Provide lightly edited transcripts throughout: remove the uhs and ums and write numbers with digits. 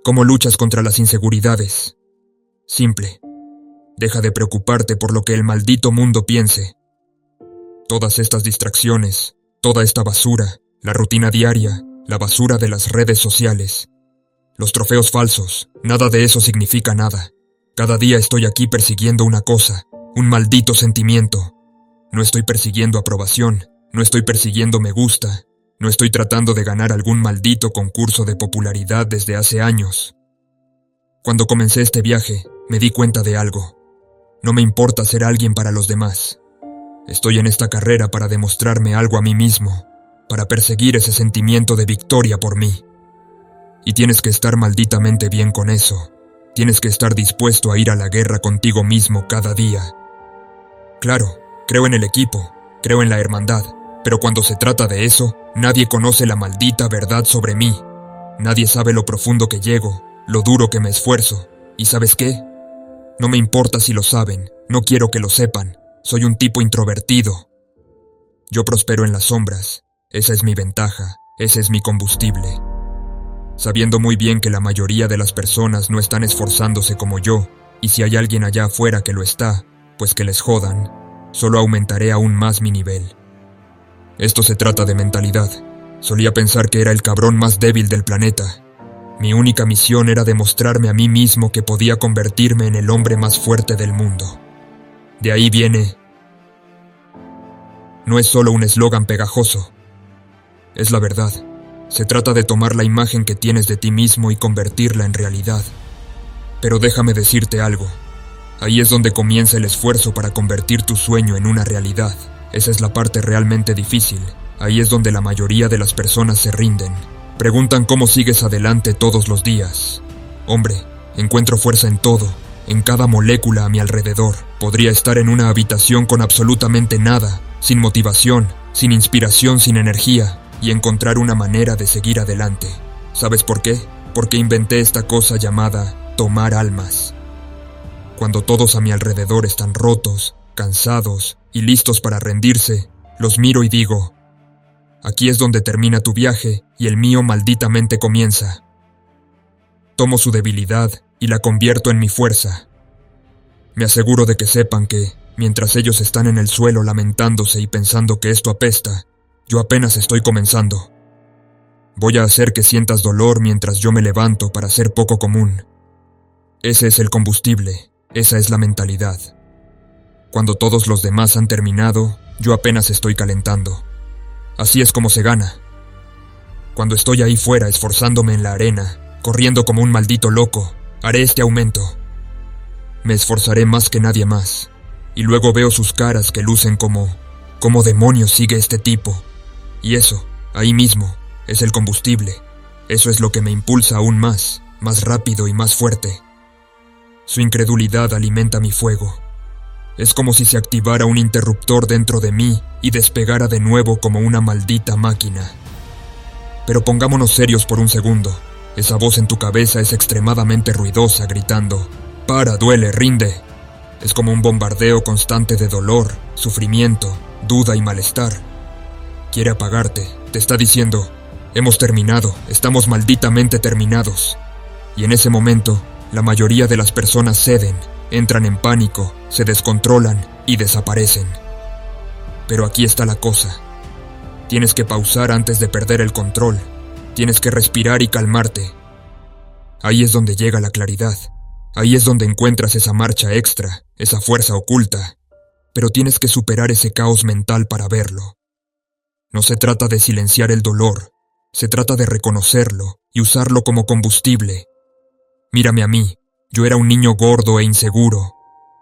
¿Cómo luchas contra las inseguridades? Simple. Deja de preocuparte por lo que el maldito mundo piense. Todas estas distracciones, toda esta basura, la rutina diaria, la basura de las redes sociales, los trofeos falsos, nada de eso significa nada. Cada día estoy aquí persiguiendo una cosa, un maldito sentimiento. No estoy persiguiendo aprobación, no estoy persiguiendo me gusta, no estoy tratando de ganar algún maldito concurso de popularidad desde hace años. Cuando comencé este viaje, me di cuenta de algo. No me importa ser alguien para los demás. Estoy en esta carrera para demostrarme algo a mí mismo, para perseguir ese sentimiento de victoria por mí. Y tienes que estar malditamente bien con eso. Tienes que estar dispuesto a ir a la guerra contigo mismo cada día. Claro, creo en el equipo, creo en la hermandad, pero cuando se trata de eso, nadie conoce la maldita verdad sobre mí. Nadie sabe lo profundo que llego, lo duro que me esfuerzo. ¿Y sabes qué? No me importa si lo saben, no quiero que lo sepan. Soy un tipo introvertido. Yo prospero en las sombras. Esa es mi ventaja, ese es mi combustible. Sabiendo muy bien que la mayoría de las personas no están esforzándose como yo, y si hay alguien allá afuera que lo está, pues que les jodan, solo aumentaré aún más mi nivel. Esto se trata de mentalidad. Solía pensar que era el cabrón más débil del planeta. Mi única misión era demostrarme a mí mismo que podía convertirme en el hombre más fuerte del mundo. De ahí viene... No es solo un eslogan pegajoso. Es la verdad. Se trata de tomar la imagen que tienes de ti mismo y convertirla en realidad. Pero déjame decirte algo. Ahí es donde comienza el esfuerzo para convertir tu sueño en una realidad. Esa es la parte realmente difícil. Ahí es donde la mayoría de las personas se rinden. Preguntan cómo sigues adelante todos los días. Hombre, encuentro fuerza en todo, en cada molécula a mi alrededor. Podría estar en una habitación con absolutamente nada, sin motivación, sin inspiración, sin energía, y encontrar una manera de seguir adelante. ¿Sabes por qué? Porque inventé esta cosa llamada tomar almas. Cuando todos a mi alrededor están rotos, cansados y listos para rendirse, los miro y digo: aquí es donde termina tu viaje y el mío malditamente comienza. Tomo su debilidad y la convierto en mi fuerza. Me aseguro de que sepan que, mientras ellos están en el suelo lamentándose y pensando que esto apesta, yo apenas estoy comenzando. Voy a hacer que sientas dolor mientras yo me levanto para ser poco común. Ese es el combustible, esa es la mentalidad. Cuando todos los demás han terminado, yo apenas estoy calentando. Así es como se gana. Cuando estoy ahí fuera esforzándome en la arena, corriendo como un maldito loco, haré este aumento. Me esforzaré más que nadie más, y luego veo sus caras que lucen como... ¿Cómo demonios sigue este tipo? Y eso, ahí mismo, es el combustible. Eso es lo que me impulsa aún más rápido y más fuerte. Su incredulidad alimenta mi fuego. Es como si se activara un interruptor dentro de mí y despegara de nuevo como una maldita máquina. Pero pongámonos serios por un segundo. Esa voz en tu cabeza es extremadamente ruidosa, gritando: «Para, duele, rinde». Es como un bombardeo constante de dolor, sufrimiento, duda y malestar. Quiere apagarte, te está diciendo: «Hemos terminado, estamos malditamente terminados». Y en ese momento, la mayoría de las personas ceden, entran en pánico, se descontrolan y desaparecen. Pero aquí está la cosa. Tienes que pausar antes de perder el control. Tienes que respirar y calmarte. Ahí es donde llega la claridad. Ahí es donde encuentras esa marcha extra, esa fuerza oculta. Pero tienes que superar ese caos mental para verlo. No se trata de silenciar el dolor. Se trata de reconocerlo y usarlo como combustible. Mírame a mí. Yo era un niño gordo e inseguro.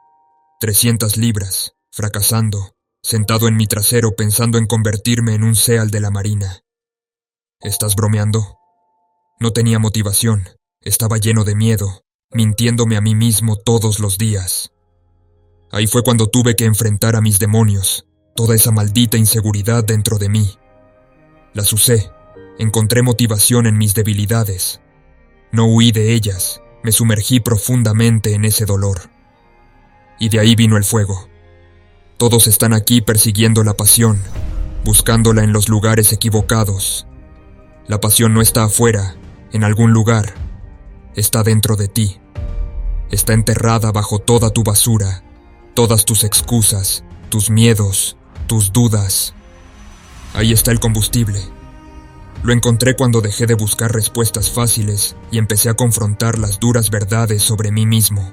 300 libras, fracasando, sentado en mi trasero pensando en convertirme en un SEAL de la Marina. ¿Estás bromeando? No tenía motivación, estaba lleno de miedo, mintiéndome a mí mismo todos los días. Ahí fue cuando tuve que enfrentar a mis demonios, toda esa maldita inseguridad dentro de mí. Las usé, encontré motivación en mis debilidades. No huí de ellas. Me sumergí profundamente en ese dolor. Y de ahí vino el fuego. Todos están aquí persiguiendo la pasión, buscándola en los lugares equivocados. La pasión no está afuera, en algún lugar. está dentro de ti. Está enterrada bajo toda tu basura, todas tus excusas, tus miedos, tus dudas. Ahí está el combustible. Lo encontré cuando dejé de buscar respuestas fáciles y empecé a confrontar las duras verdades sobre mí mismo.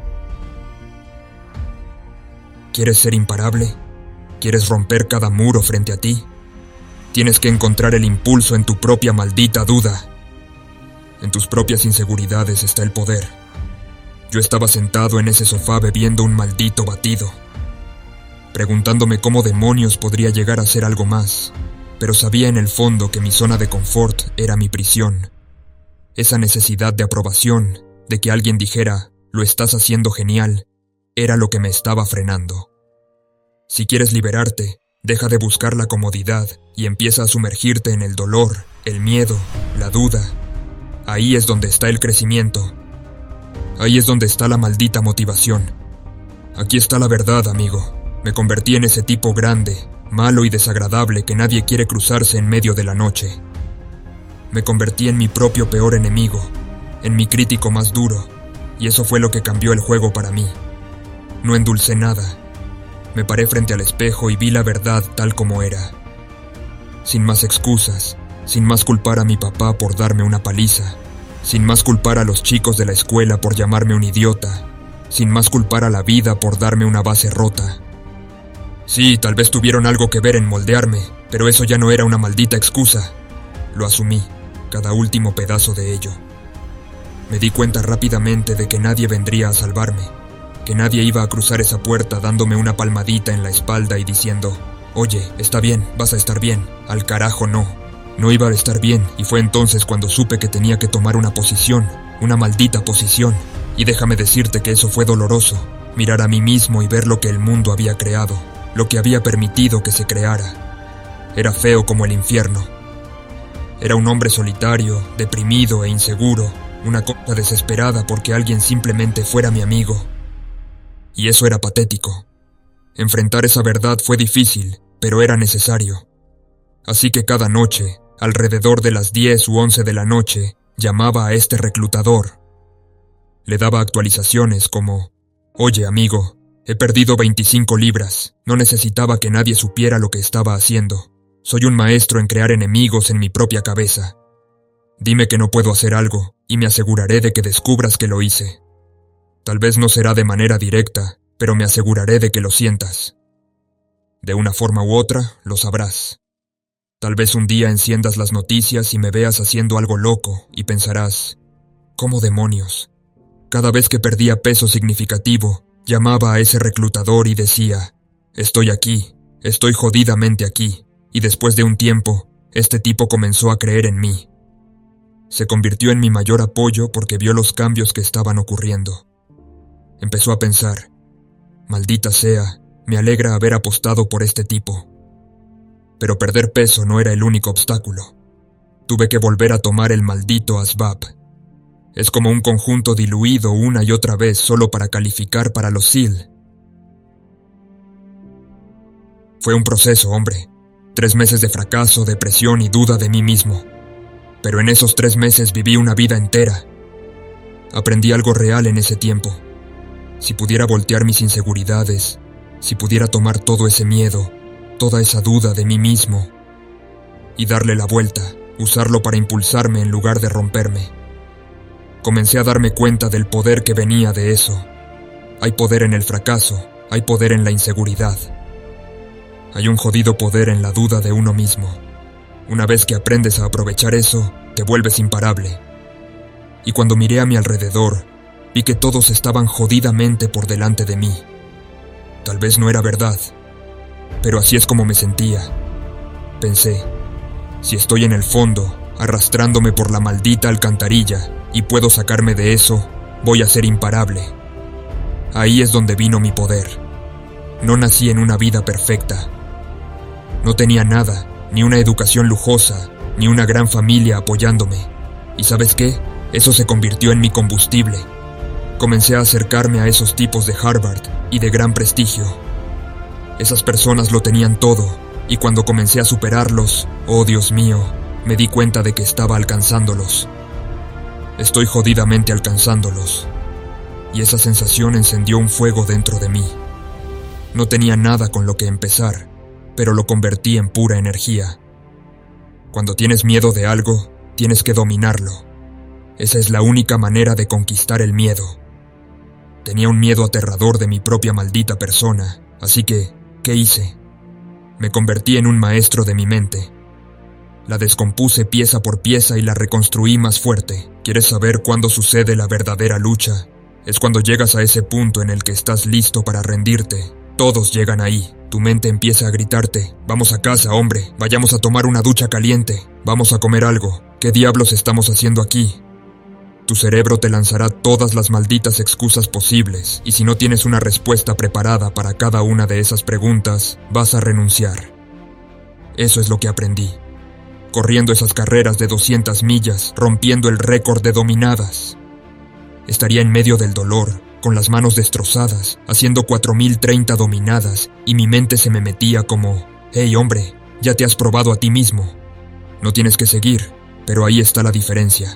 ¿Quieres ser imparable? ¿Quieres romper cada muro frente a ti? Tienes que encontrar el impulso en tu propia maldita duda. En tus propias inseguridades está el poder. Yo estaba sentado en ese sofá bebiendo un maldito batido, preguntándome cómo demonios podría llegar a ser algo más, pero sabía en el fondo que mi zona de confort era mi prisión. Esa necesidad de aprobación, de que alguien dijera, lo estás haciendo genial, era lo que me estaba frenando. Si quieres liberarte, deja de buscar la comodidad y empieza a sumergirte en el dolor, el miedo, la duda. Ahí es donde está el crecimiento. Ahí es donde está la maldita motivación. Aquí está la verdad, amigo. Me convertí en ese tipo grande, malo y desagradable que nadie quiere cruzarse en medio de la noche. Me convertí en mi propio peor enemigo, en mi crítico más duro, y eso fue lo que cambió el juego para mí. No endulcé nada. Me paré frente al espejo y vi la verdad tal como era. Sin más excusas, sin más culpar a mi papá por darme una paliza, sin más culpar a los chicos de la escuela por llamarme un idiota, sin más culpar a la vida por darme una base rota. Sí, tal vez tuvieron algo que ver en moldearme, pero eso ya no era una maldita excusa. Lo asumí, cada último pedazo de ello. Me di cuenta rápidamente de que nadie vendría a salvarme, que nadie iba a cruzar esa puerta dándome una palmadita en la espalda y diciendo, oye, está bien, vas a estar bien, al carajo no. No iba a estar bien, y fue entonces cuando supe que tenía que tomar una posición, una maldita posición, y déjame decirte que eso fue doloroso, mirar a mí mismo y ver lo que el mundo había creado, lo que había permitido que se creara. Era feo como el infierno. Era un hombre solitario, deprimido e inseguro, una cosa desesperada porque alguien simplemente fuera mi amigo. Y eso era patético. Enfrentar esa verdad fue difícil, pero era necesario. Así que cada noche, alrededor de las 10 u 11 de la noche, llamaba a este reclutador. Le daba actualizaciones como, oye amigo, he perdido 25 libras, no necesitaba que nadie supiera lo que estaba haciendo. Soy un maestro en crear enemigos en mi propia cabeza. Dime que no puedo hacer algo, y me aseguraré de que descubras que lo hice. Tal vez no será de manera directa, pero me aseguraré de que lo sientas. De una forma u otra, lo sabrás. Tal vez un día enciendas las noticias y me veas haciendo algo loco y pensarás, ¿cómo demonios? Cada vez que perdía peso significativo, llamaba a ese reclutador y decía, estoy aquí, estoy jodidamente aquí, y después de un tiempo, este tipo comenzó a creer en mí. Se convirtió en mi mayor apoyo porque vio los cambios que estaban ocurriendo. Empezó a pensar, maldita sea, me alegra haber apostado por este tipo. Pero perder peso no era el único obstáculo. Tuve que volver a tomar el maldito ASVAB. Es como un conjunto diluido una y otra vez solo para calificar para los SEAL. Fue un proceso, hombre. 3 meses de fracaso, depresión y duda de mí mismo. Pero en esos 3 meses viví una vida entera. Aprendí algo real en ese tiempo. Si pudiera voltear mis inseguridades, si pudiera tomar todo ese miedo, toda esa duda de mí mismo, y darle la vuelta, usarlo para impulsarme en lugar de romperme. Comencé a darme cuenta del poder que venía de eso. Hay poder en el fracaso, hay poder en la inseguridad. Hay un jodido poder en la duda de uno mismo. Una vez que aprendes a aprovechar eso, te vuelves imparable. Y cuando miré a mi alrededor, vi que todos estaban jodidamente por delante de mí. Tal vez no era verdad, pero así es como me sentía. Pensé, si estoy en el fondo, arrastrándome por la maldita alcantarilla, y puedo sacarme de eso, voy a ser imparable. Ahí es donde vino mi poder. No nací en una vida perfecta. No tenía nada, ni una educación lujosa, ni una gran familia apoyándome. ¿Y sabes qué? Eso se convirtió en mi combustible. Comencé a acercarme a esos tipos de Harvard y de gran prestigio. Esas personas lo tenían todo, y cuando comencé a superarlos, oh Dios mío, me di cuenta de que estaba alcanzándolos. Estoy jodidamente alcanzándolos. Y esa sensación encendió un fuego dentro de mí. No tenía nada con lo que empezar, pero lo convertí en pura energía. Cuando tienes miedo de algo, tienes que dominarlo. Esa es la única manera de conquistar el miedo. Tenía un miedo aterrador de mi propia maldita persona, así que, ¿qué hice? Me convertí en un maestro de mi mente. La descompuse pieza por pieza y la reconstruí más fuerte. ¿Quieres saber cuándo sucede la verdadera lucha? Es cuando llegas a ese punto en el que estás listo para rendirte. Todos llegan ahí. Tu mente empieza a gritarte: vamos a casa, hombre, vayamos a tomar una ducha caliente, vamos a comer algo, ¿qué diablos estamos haciendo aquí? Tu cerebro te lanzará todas las malditas excusas posibles, y si no tienes una respuesta preparada para cada una de esas preguntas, vas a renunciar. Eso es lo que aprendí. Corriendo esas carreras de 200 millas, rompiendo el récord de dominadas. Estaría en medio del dolor, con las manos destrozadas, haciendo 4030 dominadas, y mi mente se me metía como: hey hombre, ya te has probado a ti mismo. No tienes que seguir, pero ahí está la diferencia.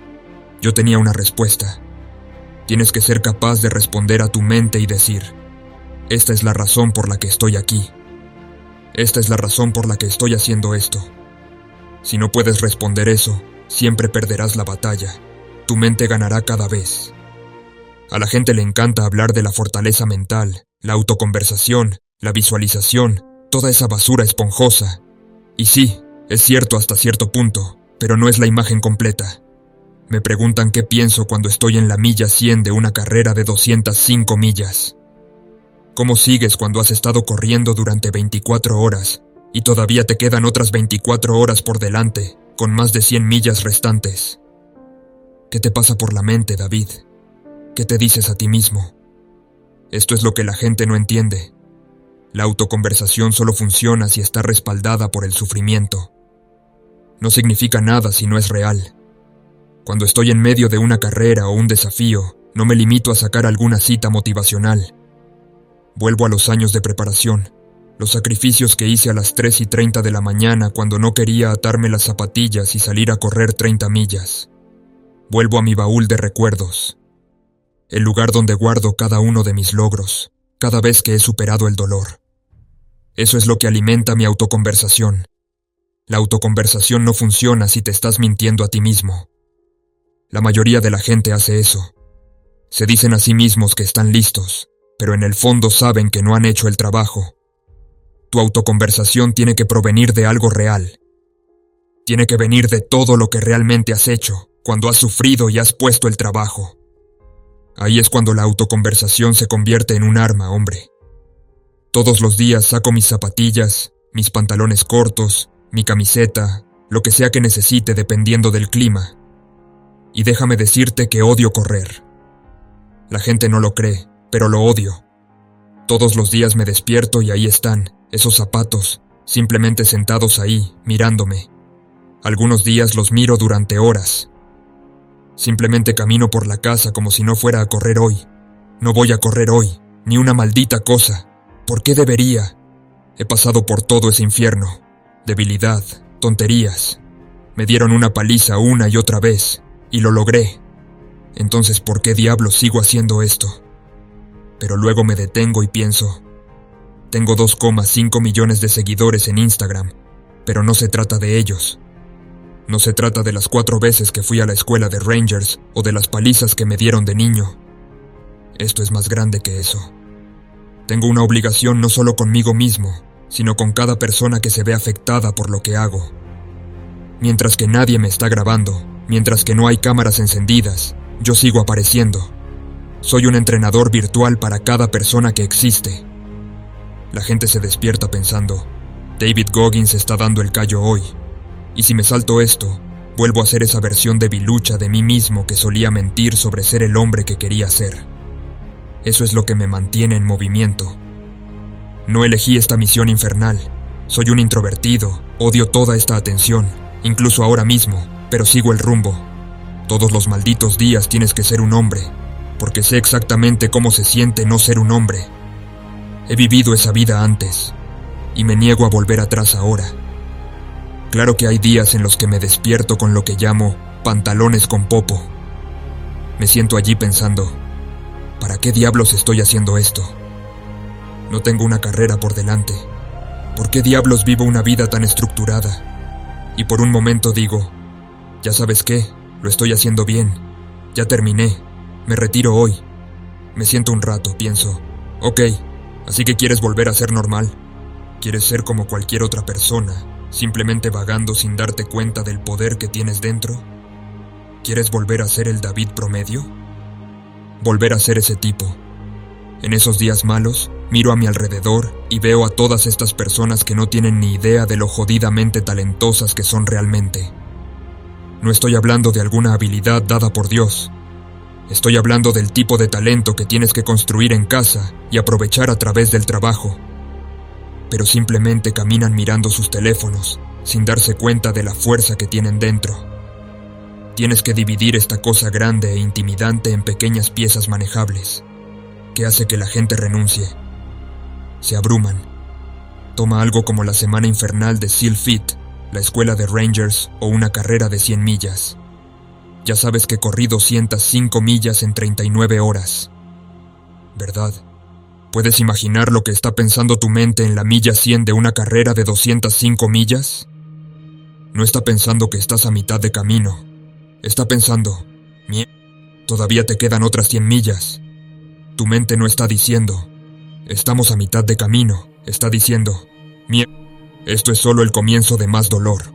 Yo tenía una respuesta. Tienes que ser capaz de responder a tu mente y decir: esta es la razón por la que estoy aquí. Esta es la razón por la que estoy haciendo esto. Si no puedes responder eso, siempre perderás la batalla. Tu mente ganará cada vez. A la gente le encanta hablar de la fortaleza mental, la autoconversación, la visualización, toda esa basura esponjosa. Y sí, es cierto hasta cierto punto, pero no es la imagen completa. Me preguntan qué pienso cuando estoy en la milla 100 de una carrera de 205 millas. ¿Cómo sigues cuando has estado corriendo durante 24 horas y todavía te quedan otras 24 horas por delante, con más de 100 millas restantes? ¿Qué te pasa por la mente, David? ¿Qué te dices a ti mismo? Esto es lo que la gente no entiende. La autoconversación solo funciona si está respaldada por el sufrimiento. No significa nada si no es real. Cuando estoy en medio de una carrera o un desafío, no me limito a sacar alguna cita motivacional. Vuelvo a los años de preparación, los sacrificios que hice a las 3:30 de la mañana cuando no quería atarme las zapatillas y salir a correr 30 millas. Vuelvo a mi baúl de recuerdos. El lugar donde guardo cada uno de mis logros, cada vez que he superado el dolor. Eso es lo que alimenta mi autoconversación. La autoconversación no funciona si te estás mintiendo a ti mismo. La mayoría de la gente hace eso. Se dicen a sí mismos que están listos, pero en el fondo saben que no han hecho el trabajo. Tu autoconversación tiene que provenir de algo real. Tiene que venir de todo lo que realmente has hecho, cuando has sufrido y has puesto el trabajo. Ahí es cuando la autoconversación se convierte en un arma, hombre. Todos los días saco mis zapatillas, mis pantalones cortos, mi camiseta, lo que sea que necesite dependiendo del clima. Y déjame decirte que odio correr. La gente no lo cree, pero lo odio. Todos los días me despierto y ahí están, esos zapatos, simplemente sentados ahí, mirándome. Algunos días los miro durante horas. Simplemente camino por la casa como si no fuera a correr hoy. No voy a correr hoy, ni una maldita cosa. ¿Por qué debería? He pasado por todo ese infierno. Debilidad, tonterías. Me dieron una paliza una y otra vez, y lo logré. Entonces, ¿por qué diablos sigo haciendo esto? Pero luego me detengo y pienso: tengo 2,5 millones de seguidores en Instagram, pero no se trata de ellos. No se trata de las 4 veces que fui a la escuela de Rangers o de las palizas que me dieron de niño. Esto es más grande que eso. Tengo una obligación no solo conmigo mismo, sino con cada persona que se ve afectada por lo que hago. Mientras que nadie me está grabando, mientras que no hay cámaras encendidas, yo sigo apareciendo. Soy un entrenador virtual para cada persona que existe. La gente se despierta pensando: David Goggins está dando el callo hoy. Y si me salto esto, vuelvo a ser esa versión debilucha de mí mismo que solía mentir sobre ser el hombre que quería ser. Eso es lo que me mantiene en movimiento. No elegí esta misión infernal. Soy un introvertido, odio toda esta atención, incluso ahora mismo, pero sigo el rumbo. Todos los malditos días tienes que ser un hombre, porque sé exactamente cómo se siente no ser un hombre. He vivido esa vida antes, y me niego a volver atrás ahora. Claro que hay días en los que me despierto con lo que llamo pantalones con popo, Me siento allí pensando, ¿para qué diablos estoy haciendo esto? No tengo una carrera por delante. ¿Por qué diablos vivo una vida tan estructurada? Y por un momento digo, ya sabes qué, lo estoy haciendo bien. Ya terminé, me retiro hoy. Me siento un rato, pienso, ok, así que quieres volver a ser normal. Quieres ser como cualquier otra persona, simplemente vagando sin darte cuenta del poder que tienes dentro. ¿Quieres volver a ser el David promedio? Volver a ser ese tipo. En esos días malos, miro a mi alrededor y veo a todas estas personas que no tienen ni idea de lo jodidamente talentosas que son realmente. No estoy hablando de alguna habilidad dada por Dios. Estoy hablando del tipo de talento que tienes que construir en casa y aprovechar a través del trabajo. Pero simplemente caminan mirando sus teléfonos, sin darse cuenta de la fuerza que tienen dentro. Tienes que dividir esta cosa grande e intimidante en pequeñas piezas manejables, que hace que la gente renuncie. Se abruman. Toma algo como la semana infernal de Seal Fit, la escuela de Rangers o una carrera de 100 millas. Ya sabes que corrí 205 millas en 39 horas. ¿Verdad? ¿Puedes imaginar lo que está pensando tu mente en la milla 100 de una carrera de 205 millas? No está pensando que estás a mitad de camino. Está pensando, todavía te quedan otras 100 millas. Tu mente no está diciendo, estamos a mitad de camino. Está diciendo, esto es solo el comienzo de más dolor.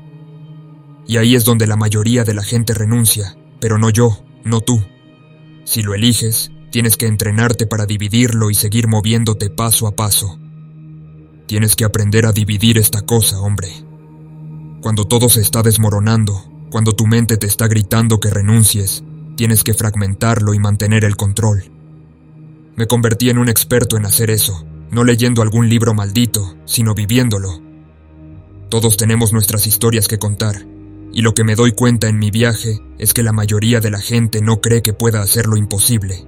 Y ahí es donde la mayoría de la gente renuncia, pero no yo, no tú. Si lo eliges, tienes que entrenarte para dividirlo y seguir moviéndote paso a paso. Tienes que aprender a dividir esta cosa, hombre. Cuando todo se está desmoronando, cuando tu mente te está gritando que renuncies, tienes que fragmentarlo y mantener el control. Me convertí en un experto en hacer eso, no leyendo algún libro maldito, sino viviéndolo. Todos tenemos nuestras historias que contar, y lo que me doy cuenta en mi viaje es que la mayoría de la gente no cree que pueda hacer lo imposible.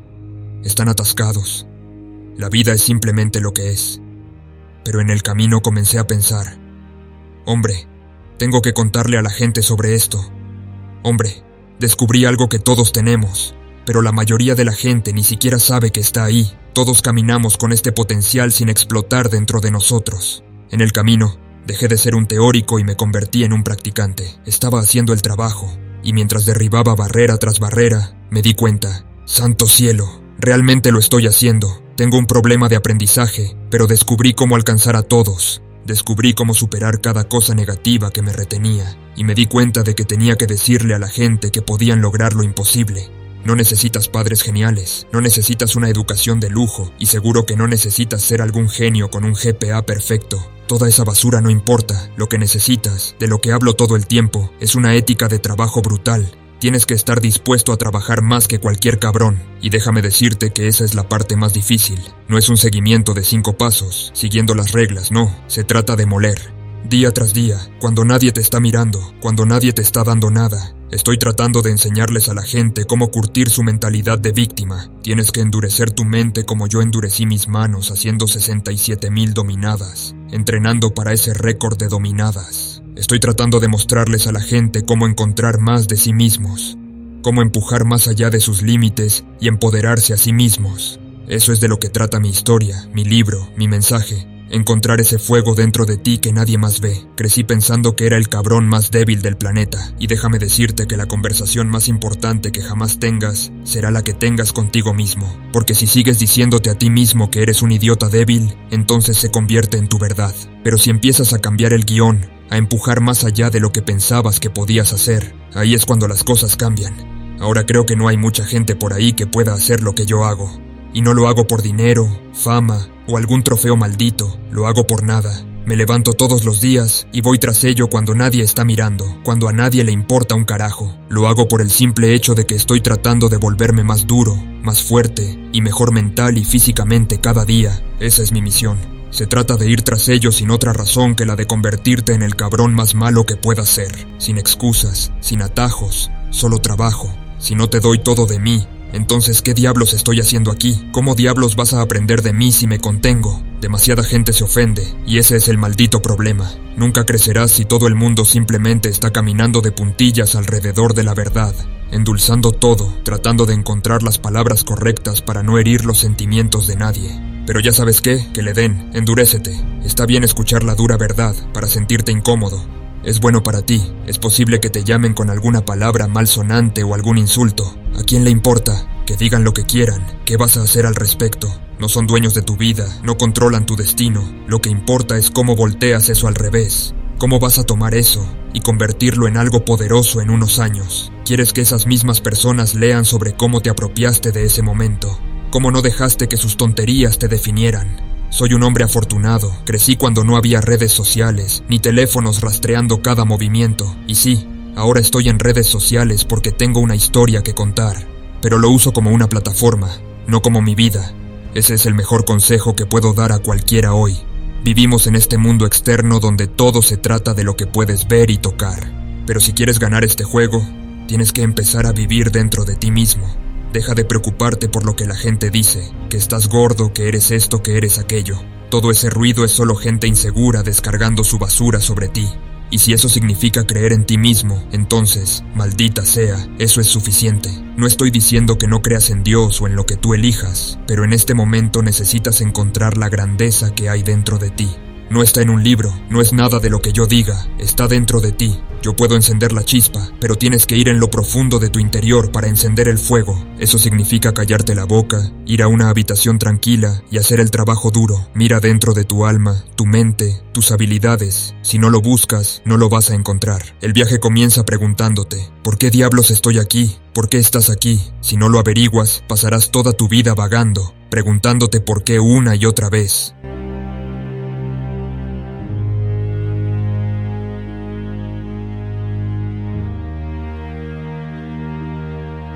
Están atascados. La vida es simplemente lo que es. Pero en el camino comencé a pensar, hombre, tengo que contarle a la gente sobre esto. Hombre, descubrí algo que todos tenemos, pero la mayoría de la gente ni siquiera sabe que está ahí. Todos caminamos con este potencial sin explotar dentro de nosotros. En el camino, dejé de ser un teórico y me convertí en un practicante. Estaba haciendo el trabajo, y mientras derribaba barrera tras barrera, me di cuenta, ¡santo cielo! Realmente lo estoy haciendo. Tengo un problema de aprendizaje, pero descubrí cómo alcanzar a todos. Descubrí cómo superar cada cosa negativa que me retenía, y me di cuenta de que tenía que decirle a la gente que podían lograr lo imposible. No necesitas padres geniales, no necesitas una educación de lujo, y seguro que no necesitas ser algún genio con un GPA perfecto. Toda esa basura no importa. Lo que necesitas, de lo que hablo todo el tiempo, es una ética de trabajo brutal. Tienes que estar dispuesto a trabajar más que cualquier cabrón, y déjame decirte que esa es la parte más difícil. No es un seguimiento de 5 pasos, siguiendo las reglas, no, se trata de moler. Día tras día, cuando nadie te está mirando, cuando nadie te está dando nada. Estoy tratando de enseñarles a la gente cómo curtir su mentalidad de víctima. Tienes que endurecer tu mente como yo endurecí mis manos haciendo 67,000 dominadas, entrenando para ese récord de dominadas. Estoy tratando de mostrarles a la gente cómo encontrar más de sí mismos, cómo empujar más allá de sus límites y empoderarse a sí mismos. Eso es de lo que trata mi historia, mi libro, mi mensaje. Encontrar ese fuego dentro de ti que nadie más ve. Crecí pensando que era el cabrón más débil del planeta, y déjame decirte que la conversación más importante que jamás tengas será la que tengas contigo mismo, porque si sigues diciéndote a ti mismo que eres un idiota débil, entonces se convierte en tu verdad. Pero si empiezas a cambiar el guión, a empujar más allá de lo que pensabas que podías hacer, ahí es cuando las cosas cambian. Ahora creo que no hay mucha gente por ahí que pueda hacer lo que yo hago. Y no lo hago por dinero, fama o algún trofeo maldito, lo hago por nada. Me levanto todos los días y voy tras ello cuando nadie está mirando, cuando a nadie le importa un carajo. Lo hago por el simple hecho de que estoy tratando de volverme más duro, más fuerte y mejor mental y físicamente cada día. Esa es mi misión. Se trata de ir tras ello sin otra razón que la de convertirte en el cabrón más malo que puedas ser, sin excusas, sin atajos, solo trabajo. Si no te doy todo de mí, entonces, ¿qué diablos estoy haciendo aquí? ¿Cómo diablos vas a aprender de mí si me contengo? Demasiada gente se ofende, y ese es el maldito problema. Nunca crecerás si todo el mundo simplemente está caminando de puntillas alrededor de la verdad. endulzando todo, tratando de encontrar las palabras correctas para no herir los sentimientos de nadie. Pero ya sabes qué, que le den, endurécete. Está bien escuchar la dura verdad para sentirte incómodo. Es bueno para ti, es posible que te llamen con alguna palabra malsonante o algún insulto. ¿A quién le importa? Que digan lo que quieran, ¿qué vas a hacer al respecto? No son dueños de tu vida, no controlan tu destino. Lo que importa es cómo volteas eso al revés. ¿Cómo vas a tomar eso y convertirlo en algo poderoso en unos años? ¿Quieres que esas mismas personas lean sobre cómo te apropiaste de ese momento? ¿Cómo no dejaste que sus tonterías te definieran? Soy un hombre afortunado, crecí cuando no había redes sociales, ni teléfonos rastreando cada movimiento. Y sí, ahora estoy en redes sociales porque tengo una historia que contar, pero lo uso como una plataforma, no como mi vida. Ese es el mejor consejo que puedo dar a cualquiera hoy. Vivimos en este mundo externo donde todo se trata de lo que puedes ver y tocar. Pero si quieres ganar este juego, tienes que empezar a vivir dentro de ti mismo. Deja de preocuparte por lo que la gente dice, que estás gordo, que eres esto, que eres aquello. Todo ese ruido es solo gente insegura descargando su basura sobre ti. Y si eso significa creer en ti mismo, entonces, maldita sea, eso es suficiente. No estoy diciendo que no creas en Dios o en lo que tú elijas, pero en este momento necesitas encontrar la grandeza que hay dentro de ti. No está en un libro, no es nada de lo que yo diga, está dentro de ti. Yo puedo encender la chispa, pero tienes que ir en lo profundo de tu interior para encender el fuego. Eso significa callarte la boca, ir a una habitación tranquila y hacer el trabajo duro. Mira dentro de tu alma, tu mente, tus habilidades. Si no lo buscas, no lo vas a encontrar. El viaje comienza preguntándote, ¿por qué diablos estoy aquí? ¿Por qué estás aquí? Si no lo averiguas, pasarás toda tu vida vagando, preguntándote por qué una y otra vez.